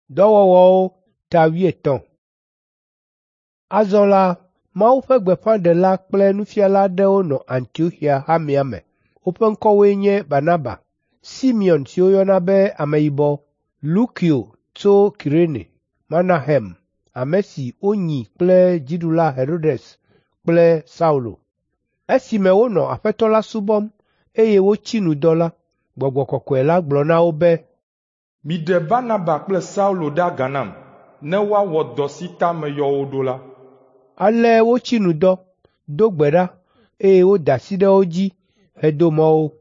Dɔwɔwɔwo ta 13. Azɔ la, Mawu ƒe gbeƒãɖela kple nufiala aɖewo nɔ Antioxia Hamea me. Woƒe ŋkɔwoe nye Barnaba, Simeon si woyɔna be Ameyibɔ, Lukio tso Kirene, Manahem, ame si wonyi kple dziɖula Herodes kple Saulo. Esime wonɔ Aƒetɔ la subɔm eye wotsi nu dɔ la, Gbɔgbɔ Kɔkɔe la gblɔ na wo be, miɖe Barnaba kple Saulo ɖe aga nam, ne woawɔ dɔ si ta meyɔ wo ɖo la. Ale wotsi nu dɔ, do gbe ɖa, eye woda asi ɖe wo dzi hedo mɔ wo.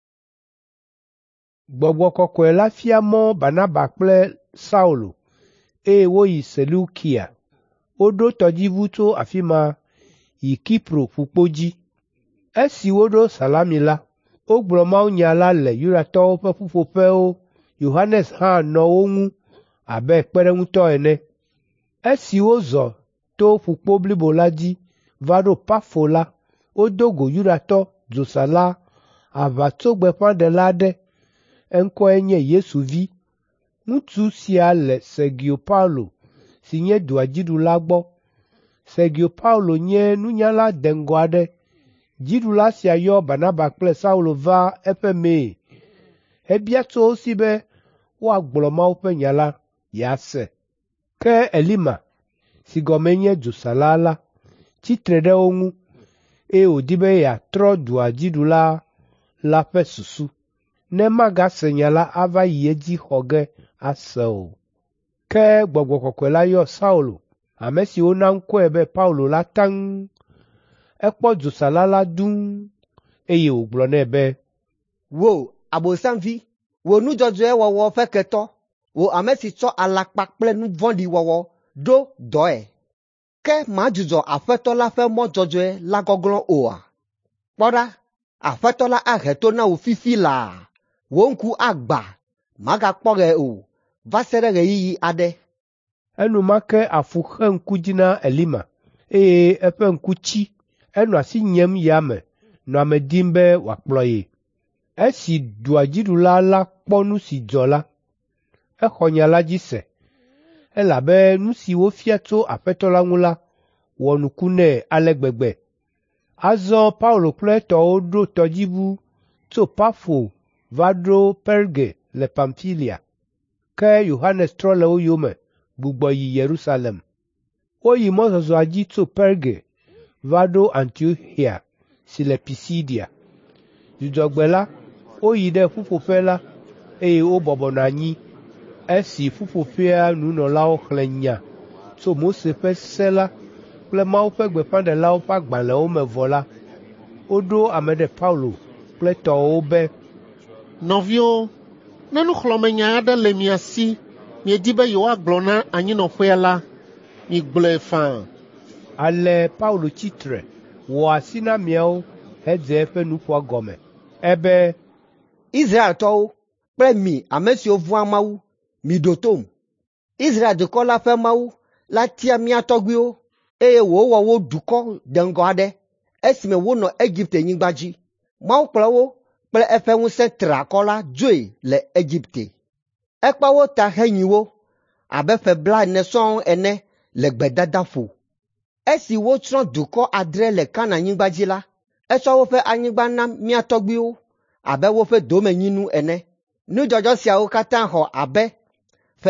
Gbɔgbɔ Kɔkɔe la fia mɔ Barnaba kple Saulo, eye woyi Seleukia. Woɖo tɔdziʋu tso afi ma yi Kipro ƒukpo dzi. Esi woɖo Salami la, wogblɔ mawunya la le Yudatɔwo ƒe ƒuƒoƒewo. Yohanes hã nɔ wo ŋu abe kpeɖeŋutɔ ene. Esi wozɔ to ƒukpo blibo la dzi va ɖo Pafo la, wodo go Yudatɔ dzosala aʋatsogbeƒãɖela aɖe, eŋkɔe nye Yesu vi. Ŋutsu sia le Sergio Paulo si nye duadziɖula gbɔ. Sergio Paulo nye nunyala deŋgɔ aɖe. Dziɖula sia yɔ Barnaba kple Saulo va eƒe mee. Ebia tso wo si be woagblɔ Mawu ƒe nya la yease. Ke Elima, si gɔmee nye dzosala la, tsitre ɖe wo ŋu, eye wòdi be yeatrɔ duadziɖula la ƒe susu, ne magase nya la ava yi edzi xɔ ge ase o. Ke Gbɔgbɔ Kɔkɔe la yɔ Saulo, ame si wona ŋkɔe be Paulo la taŋ. Ekpɔ dzosala la dũu, eye wògblɔ nɛ be, Wò abosamvi, wò nudzɔdzɔe wɔwɔ ƒe ketɔ, wò ame si tsɔ alakpa kple nu vɔ̃ɖi wɔwɔ ɖo dɔe. Ke màdzudzɔ Aƒetɔ la ƒe mɔ dzɔdzɔe la gɔglɔ̃ oa? Kpɔ ɖa, Aƒetɔ la ahe to na wò fifi laa. Wò ŋku agba, magakpɔ ɣe o, va se ɖe ɣeyiɣi aɖe. Enumake afu xe ŋku dzi na Elima, eye eƒe ŋku tsi. Enɔ asi nyem yame, nɔ ame dim be wòakplɔ ye. Esi duadziɖula la kpɔ nu si dzɔ la, exɔ nya la dzi se, elabe nu si wofia tso Aƒetɔ la ŋu la wɔ nuku nɛ ale gbegbe. Azɔ Paulo kple etɔwo ɖo tɔdziʋu tso Pafo va ɖo Perge le Pamfilia. Ke Yohanes trɔ le wo yome gbugbɔ yi Yerusalem. Woyi mɔzɔzɔa dzi tso Perge va ɖo Antioxia si le Pisidia. Dzudzɔgbe la, woyi ɖe ƒuƒoƒe la, eye wobɔbɔnɔ anyi. Esi ƒuƒoƒea nunɔlawo xlẽ nya tso Mose ƒe se la kple Mawu ƒe gbeƒãɖelawo ƒe agbalẽwo me vɔ la, woɖo ame ɖe Paulo kple tɔwo be, Nɔviwo, ne nuxlɔ̃menya aɖe le mia si, miedi be yewoagblɔ na anyinɔƒea la, migblɔe faa. Ale Paulo tsitre, wɔ asi na miawo hedze eƒe nuƒoa gɔme, ebe, Israeltɔwo kple mi ame siwo vɔ̃a Mawu, miɖo tom. Israel dukɔ la ƒe Mawu la tia mía tɔgbuiwo, eye wòwɔ wo dukɔ deŋgɔ aɖe esime wonɔ Egipte nyigba dzi. Mawu kplɔ wo kple eƒe ŋusẽ triakɔ la dzoe le Egipte. Ekpa wo ta henyi wo abe ƒe 40 sɔŋ ene le gbedadaƒo. Esi wotsrɔ̃ dukɔ 7 le Kananyigba dzi la, etsɔ woƒe anyigba na mía tɔgbuiwo abe woƒe domenyinu ene. Nudzɔdzɔ siawo katã xɔ abe ƒe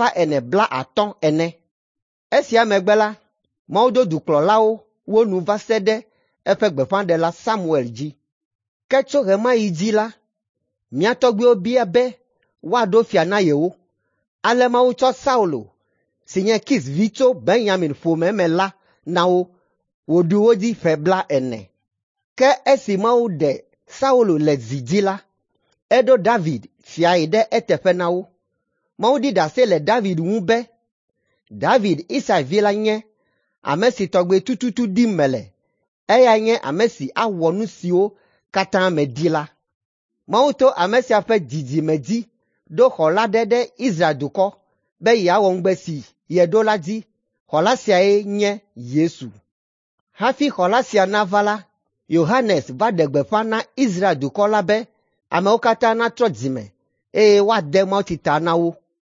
450 ene. Esia megbe la, Mawu do dukplɔlawo wo nu va se ɖe eƒe gbeƒãɖela Samuel dzi. Ke tso ɣe ma ɣi dzi la, mía tɔgbuiwo bia be woaɖo fia na yewo. Ale Mawu tsɔ Saulo, si nye Kis vi tso Benyamin ƒome me la na wo, wòɖu wo dzi ƒe 40. Ke esi Mawu ɖe Saulo le zi dzi la, eɖo David fiae ɖe eteƒe na wo. Mawu ɖi ɖase le David ŋu be, David Isai vi la nye ame si tɔgbe tututu dim mele, eya nye ame si awɔ nu siwo katã medi la. Mawu to ame sia ƒe dzidzime dzi ɖo xɔ la ɖe Israel dukɔ be yeawɔ ŋugbe si yeɖo la dzi. Xɔ la siae nye Yesu. Hafi xɔ la sia nava la, Yohanes va ɖe gbeƒã na Israel dukɔ la be amewo katã natrɔ dzime, eye woade mawutsi ta na wo.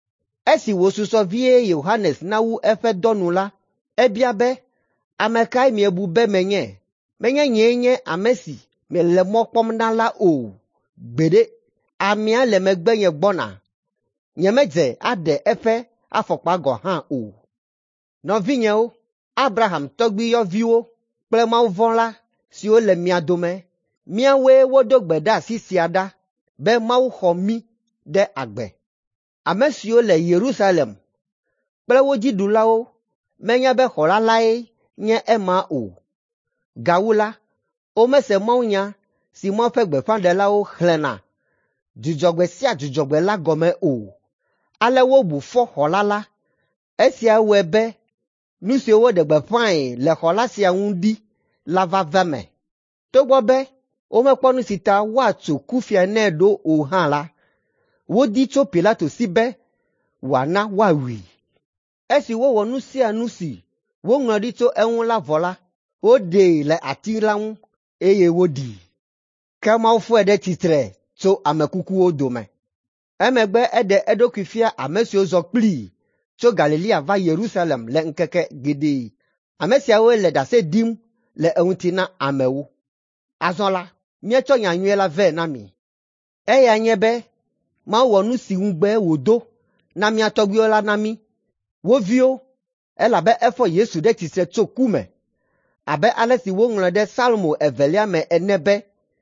Esi wòsusɔ vie Yohanes na wu eƒe dɔnu la, ebia be, ame kae miebu be menye? Menye nyee nye ame si miele mɔ kpɔm na la o. Gbeɖe, amea le megbenye gbɔna. Nyemedze aɖe eƒe afɔkpa gɔ hã o. Nɔvinyewo, Abraham tɔgbuiyɔviwo kple Mawuvɔ̃la siwo le mia dome, míawoe wodo gbe ɖe asi sia ɖa be Mawu xɔ mí ɖe agbe. Ame siwo le Yerusalem kple wo dziɖulawo menya be xɔla lae nye ema o. Gawu la, womese mawunya si Mawu ƒe gbeƒãɖelawo xlẽna dzudzɔgbe sia dzudzɔgbe la gɔme o. Ale wobu fɔ xɔla la. Esia wɔe be nu siwo woɖe gbeƒãe le xɔla sia ŋu ɖi la va ve me. Togbɔ be womekpɔ nu si ta woatso kufia nɛ ɖo o hã la, wodi tso Pilato si be wòana woawui. Esi wowɔ nu sia nu si woŋlɔ ɖi tso eŋu la vɔ la, woɖee le ati la ŋu eye woɖii. Ke Mawu fɔe ɖe tsitre tso ame kukuwo dome. Emegbe eɖe eɖokui fia ame siwo zɔ kplii tso Galilea va Yerusalem le ŋkeke geɖe. Ame siawo le ɖase ɖim le eŋuti na amewo. Azɔ la, míetsɔ nyanyuie la vɛ na mi. Eya nye be Mawu wɔ nu si ŋugbe wòdo na mía tɔgbuiwo la na mí. Wo viwo, elabe efɔ Yesu ɖe tsitre tso ku me, abe ale si woŋlɔ ɖe Psalmo 2 me ene be,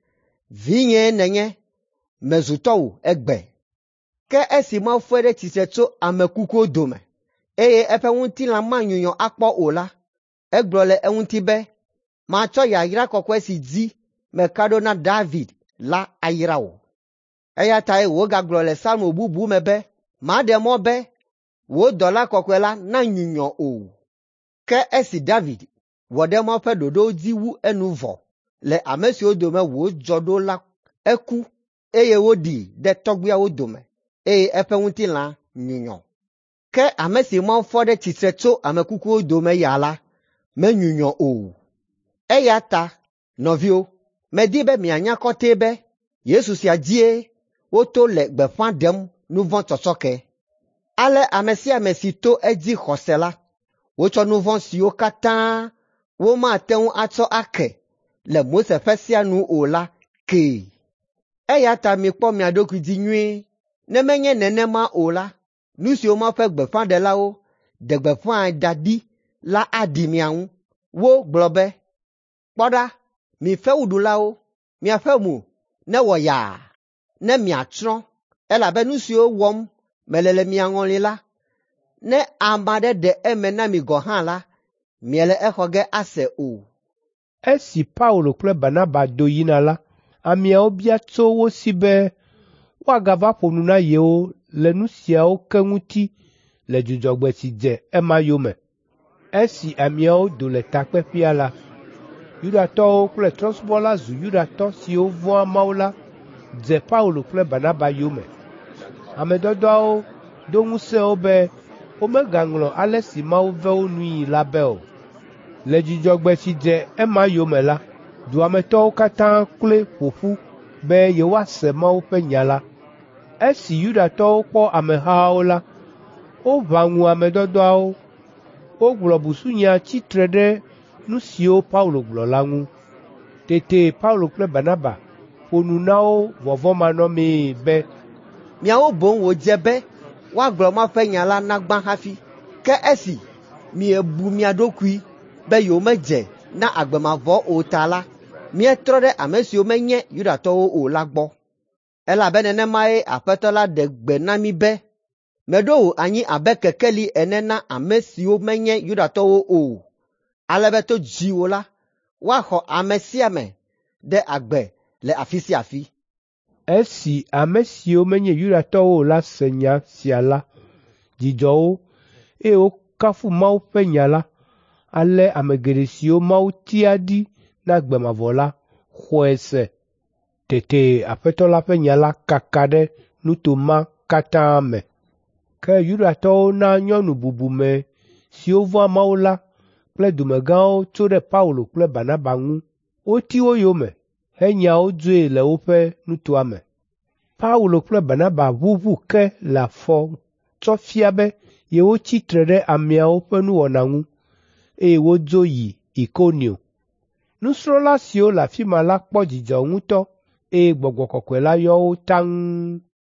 Vinye nenye, mezu tɔwò egbe. Ke esi Mawu fɔe ɖe tsitre tso ame kukuwo dome, eye eƒe ŋutilã manyunyɔ akpɔ o la, egblɔ le eŋuti be, matsɔ yayra kɔkɔe si dzi meka ɖo na David la ayra wò. Eya tae wogagblɔ le Psalmo bubu me be, maɖe mɔ be wò dɔla kɔkɔe la nanyunyɔ o. Ke esi David wɔ ɖe Mawu ƒe ɖoɖowo dzi wu enu vɔ le ame siwo dome wòdzɔ ɖo la, eku, eye woɖii ɖe tɔgbuiawo dome, eye eƒe ŋutilã nyunyɔ. Ke ame si Mawu fɔ ɖe tsitre tso ame kukuwo dome ya la, menyunyɔ o. Eya ta, nɔviwo, medi be mianya kɔtɛe be Yesu sia dzie woto le gbeƒã ɖem nu vɔ̃ tsɔtsɔke. Ale ame sia ame si to edzi xɔse la, wotsɔ nu vɔ̃ siwo katã womate ŋu atsɔ ake le Mose ƒe sea nu o la kee. Eya ta mikpɔ mia ɖokui dzi nyuie. Ne menye nenema o la, nu siwo Mawu ƒe gbeƒãɖelawo ɖe gbeƒãe da ɖi la aɖi mia ŋu. Wo gblɔ be, kpɔ ɖa, mi fewuɖulawo, miaƒe mo newɔ yaa, ne miatsrɔ̃, elabe nu siwo wɔm mele le mia ŋɔli la, ne ame aɖe ɖe eme na mi gɔ hã la, miele exɔ ge ase o. Esi Paulo kple Barnaba do yina la, ameawo bia tso wo si be woagava ƒo nu na yewo le nu siawo ke ŋuti le dzudzɔgbe si dze ema yome. Esi ameawo do le takpekpea la, Yudatɔwo kple trɔ̃subɔla zu Yudatɔ siwo vɔ̃a Mawu la dze Paulo kple Barnaba yome. Ame dɔdɔawo do ŋusẽ wo be womegaŋlɔ ale si Mawu ve wo nui la be o. Le dzudzɔgbe si dze ema yome la, duametɔwo katã kloe ƒoƒu be yewoase Mawu ƒe nya la. Esi Yudatɔwo kpɔ amehawo la, woʋã ŋu ame dɔdɔawo. Wogblɔ busunya tsitre ɖe nu siwo Paulo gblɔ la ŋu. Tete Paulo kple Barnaba ƒo nu na wo vɔvɔ̃manɔmee be, Miawo boŋ wòdze be woagblɔ Mawu ƒe nya la na gbã hafi. Ke esi miebu mia ɖokui be yewomedze na agbemavɔ o ta la, mietrɔ ɖe ame siwo menye Yudatɔwo o la gbɔ. Elabe nenemae Aƒetɔ la ɖe gbe na mi be, meɖo wò anyi abe kekeli ene na ame siwo menye Yudatɔwo o. Ale be to dziwò la, woaxɔ ame sia ame ɖe agbe le afi sia afi. Esi ame siwo menye Yudatɔwo o la se nya sia la, dzidzɔ wo, eye wokafu Mawu ƒe nya la. Ale ame geɖe siwo Mawu tia ɖi na gbemavɔ la xɔe se. Tete Aƒetɔ la ƒe nya la kaka ɖe nuto ma katã me. Ke Yudatɔwo na nyɔnu bubume siwo vɔ̃a Mawu la kple dumegãwo tso ɖe Paulo kple Barnaba ŋu. Woti wo yome henya wo dzoe le woƒe nutoa me. Paulo kple Barnaba ʋuʋu ke le afɔ tsɔ fia be yewo tsitre ɖe ameawo ƒe nuwɔna ŋu, eye wodzo yi Ikonio. Nusrɔ̃la siwo le afi ma la kpɔ dzidzɔ ŋutɔ, eye Gbɔgbɔ Kɔkɔe la yɔ wo taŋ.